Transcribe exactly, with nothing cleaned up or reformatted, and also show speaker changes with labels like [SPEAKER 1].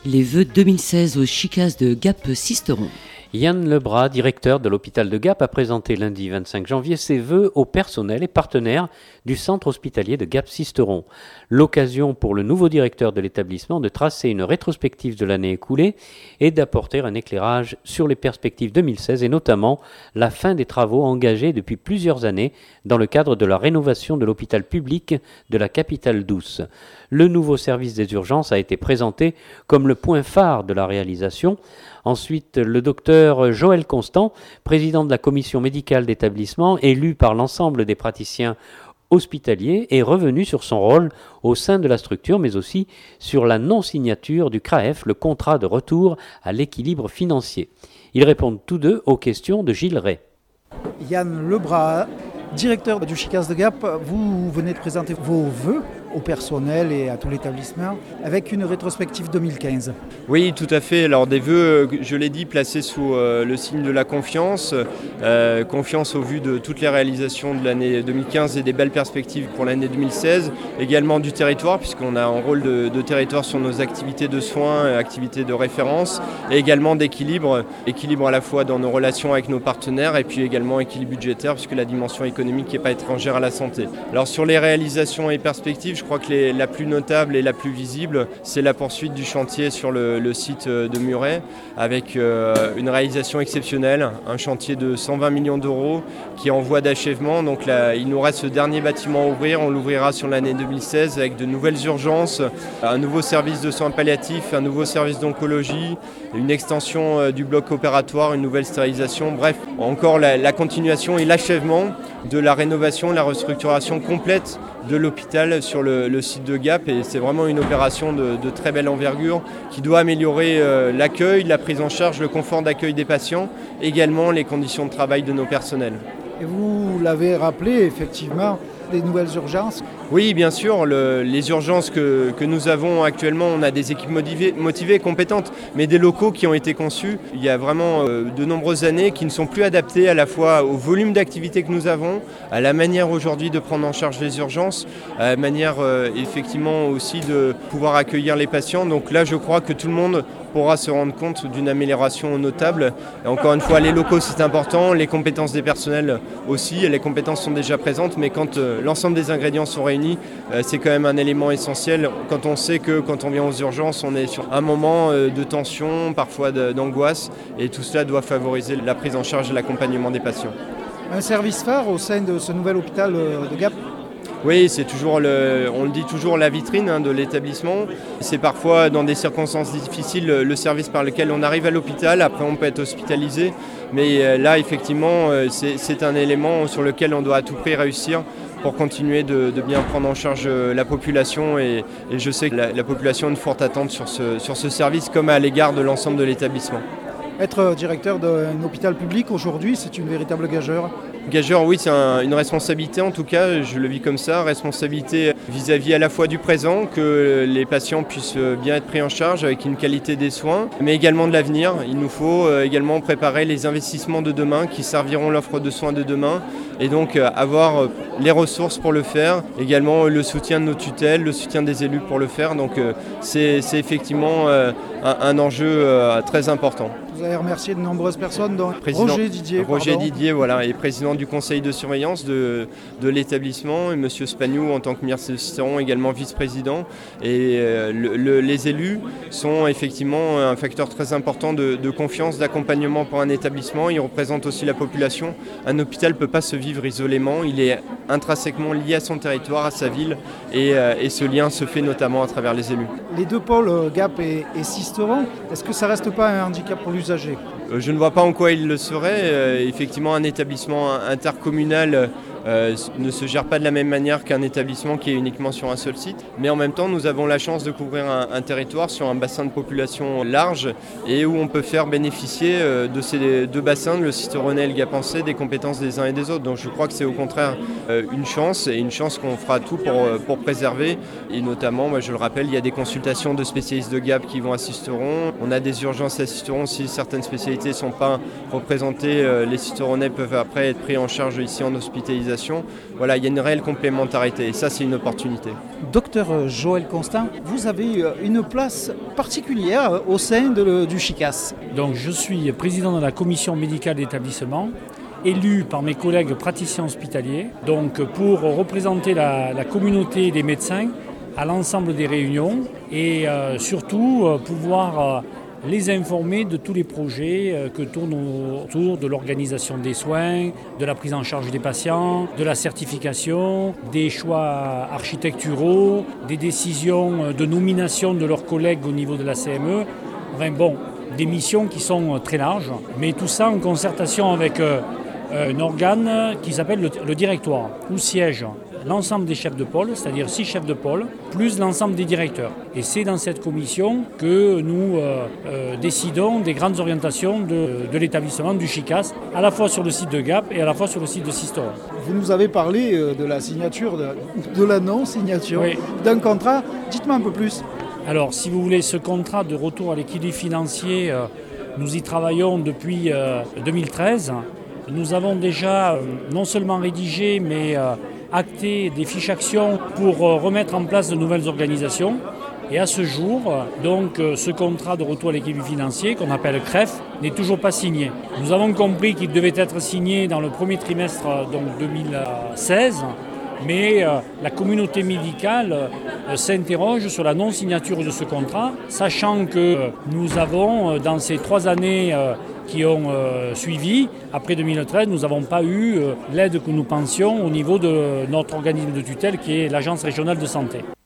[SPEAKER 1] Les vœux deux mille seize aux Chicas de Gap-Sisteron.
[SPEAKER 2] Yann Lebras, directeur de l'hôpital de Gap, a présenté lundi vingt-cinq janvier ses vœux au personnel et partenaires du centre hospitalier de Gap-Sisteron. L'occasion pour le nouveau directeur de l'établissement de tracer une rétrospective de l'année écoulée et d'apporter un éclairage sur les perspectives deux mille seize et notamment la fin des travaux engagés depuis plusieurs années dans le cadre de la rénovation de l'hôpital public de la capitale douce. Le nouveau service des urgences a été présenté comme le point phare de la réalisation. Ensuite, le docteur Joël Constant, président de la commission médicale d'établissement, élu par l'ensemble des praticiens hospitaliers, est revenu sur son rôle au sein de la structure, mais aussi sur la non-signature du C R A E F, le contrat de retour à l'équilibre financier. Ils répondent tous deux aux questions de Gilles Ray.
[SPEAKER 3] Yann Lebras, directeur du Chicas de Gap, vous venez de présenter vos vœux au personnel et à tout l'établissement avec une rétrospective deux mille quinze.
[SPEAKER 4] Oui, tout à fait. Alors des vœux, je l'ai dit, placés sous euh, le signe de la confiance. Euh, confiance au vu de toutes les réalisations de l'année deux mille quinze et des belles perspectives pour l'année deux mille seize. Également du territoire, puisqu'on a un rôle de, de territoire sur nos activités de soins, activités de référence, et également d'équilibre. Équilibre à la fois dans nos relations avec nos partenaires et puis également équilibre budgétaire, puisque la dimension économique n'est pas étrangère à la santé. Alors sur les réalisations et perspectives, je crois que les, la plus notable et la plus visible, c'est la poursuite du chantier sur le, le site de Muret, avec euh, une réalisation exceptionnelle, un chantier de cent vingt millions d'euros qui est en voie d'achèvement. Donc là, il nous reste ce dernier bâtiment à ouvrir, on l'ouvrira sur l'année deux mille seize avec de nouvelles urgences, un nouveau service de soins palliatifs, un nouveau service d'oncologie, une extension euh, du bloc opératoire, une nouvelle stérilisation, bref, encore la, la continuation et l'achèvement de la rénovation, la restructuration complète de l'hôpital sur le, le site de Gap, et c'est vraiment une opération de, de très belle envergure qui doit améliorer euh, l'accueil, la prise en charge, le confort d'accueil des patients, également les conditions de travail de nos personnels.
[SPEAKER 3] Et vous l'avez rappelé, effectivement, des nouvelles urgences.
[SPEAKER 4] Oui, bien sûr, le, les urgences que, que nous avons actuellement, on a des équipes motivées, motivées, compétentes, mais des locaux qui ont été conçus il y a vraiment euh, de nombreuses années, qui ne sont plus adaptés à la fois au volume d'activité que nous avons, à la manière aujourd'hui de prendre en charge les urgences, à la manière euh, effectivement aussi de pouvoir accueillir les patients. Donc là, je crois que tout le monde pourra se rendre compte d'une amélioration notable. Et encore une fois, les locaux, c'est important, les compétences des personnels aussi, les compétences sont déjà présentes, mais quand euh, l'ensemble des ingrédients sont réunis, euh, c'est quand même un élément essentiel. Quand on sait que quand on vient aux urgences, on est sur un moment euh, de tension, parfois de, d'angoisse, et tout cela doit favoriser la prise en charge et l'accompagnement des patients.
[SPEAKER 3] Un service phare au sein de ce nouvel hôpital de Gap ?
[SPEAKER 4] Oui, c'est toujours, le, on le dit toujours, la vitrine hein, de l'établissement. C'est parfois dans des circonstances difficiles le service par lequel on arrive à l'hôpital. Après, on peut être hospitalisé. Mais là, effectivement, c'est, c'est un élément sur lequel on doit à tout prix réussir pour continuer de, de bien prendre en charge la population. Et, et je sais que la, la population a une forte attente sur ce, sur ce service comme à l'égard de l'ensemble de l'établissement.
[SPEAKER 3] Être directeur d'un hôpital public aujourd'hui, c'est une véritable gageure.
[SPEAKER 4] Gageur, oui, c'est un, une responsabilité en tout cas, je le vis comme ça, responsabilité vis-à-vis à la fois du présent, que les patients puissent bien être pris en charge avec une qualité des soins, mais également de l'avenir. Il nous faut également préparer les investissements de demain qui serviront l'offre de soins de demain, et donc avoir les ressources pour le faire, également le soutien de nos tutelles, le soutien des élus pour le faire. Donc c'est, c'est effectivement un, un enjeu très important.
[SPEAKER 3] Vous avez remercié de nombreuses personnes, dont
[SPEAKER 4] président,
[SPEAKER 3] Roger Didier.
[SPEAKER 4] Roger
[SPEAKER 3] pardon.
[SPEAKER 4] Didier, voilà, est président du conseil de surveillance de, de l'établissement, et M. Spagnou en tant que maire de Sisteron, également vice-président. Et euh, le, le, les élus sont effectivement un facteur très important de, de confiance, d'accompagnement pour un établissement. Ils représentent aussi la population. Un hôpital ne peut pas se vivre isolément, il est intrinsèquement lié à son territoire, à sa ville, et, euh, et ce lien se fait notamment à travers les élus.
[SPEAKER 3] Les deux pôles, Gap et, et Sisteron, est-ce que ça ne reste pas un handicap pour l'usager ?
[SPEAKER 4] Je ne vois pas en quoi il le serait. Euh, effectivement, un établissement intercommunal euh, ne se gère pas de la même manière qu'un établissement qui est uniquement sur un seul site. Mais en même temps, nous avons la chance de couvrir un, un territoire sur un bassin de population large et où on peut faire bénéficier euh, de ces deux bassins, le Sisteronnais et le Gapençais, des compétences des uns et des autres. Donc je crois que c'est au contraire euh, une chance, et une chance qu'on fera tout pour, pour préserver. Et notamment, moi, je le rappelle, il y a des consultations de spécialistes de Gap qui vont à Sisteron. On a des urgences à Sisteron si certaines spécialités ne sont pas représentées. Euh, les Sisteronnais peuvent après être pris en charge ici en hospitalisation. organisation. Voilà, il y a une réelle complémentarité et ça, c'est une opportunité.
[SPEAKER 3] Docteur Joël Constant, vous avez une place particulière au sein de, du CHICAS.
[SPEAKER 5] Donc, je suis président de la commission médicale d'établissement, élu par mes collègues praticiens hospitaliers, donc pour représenter la, la communauté des médecins à l'ensemble des réunions et euh, surtout euh, pouvoir euh, les informer de tous les projets euh, que tournent autour de l'organisation des soins, de la prise en charge des patients, de la certification, des choix architecturaux, des décisions de nomination de leurs collègues au niveau de la C M E. Enfin bon, des missions qui sont très larges, mais tout ça en concertation avec euh, un organe qui s'appelle le, le directoire, où siègent l'ensemble des chefs de pôle, c'est-à-dire six chefs de pôle, plus l'ensemble des directeurs. Et c'est dans cette commission que nous euh, euh, décidons des grandes orientations de, de l'établissement du CHICAS, à la fois sur le site de Gap et à la fois sur le site de Sisteron.
[SPEAKER 3] Vous nous avez parlé de la signature, de, de la non-signature oui. d'un contrat. Dites-moi un peu plus.
[SPEAKER 5] Alors, si vous voulez, ce contrat de retour à l'équilibre financier, euh, nous y travaillons depuis euh, deux mille treize. Nous avons déjà euh, non seulement rédigé, mais euh, acté des fiches actions pour euh, remettre en place de nouvelles organisations. Et à ce jour, euh, donc, euh, ce contrat de retour à l'équilibre financier, qu'on appelle C R E F, n'est toujours pas signé. Nous avons compris qu'il devait être signé dans le premier trimestre euh, donc deux mille seize. Mais euh, la communauté médicale euh, s'interroge sur la non-signature de ce contrat, sachant que euh, nous avons, euh, dans ces trois années euh, qui ont euh, suivi, après deux mille treize, nous n'avons pas eu euh, l'aide que nous pensions au niveau de notre organisme de tutelle qui est l'Agence régionale de santé.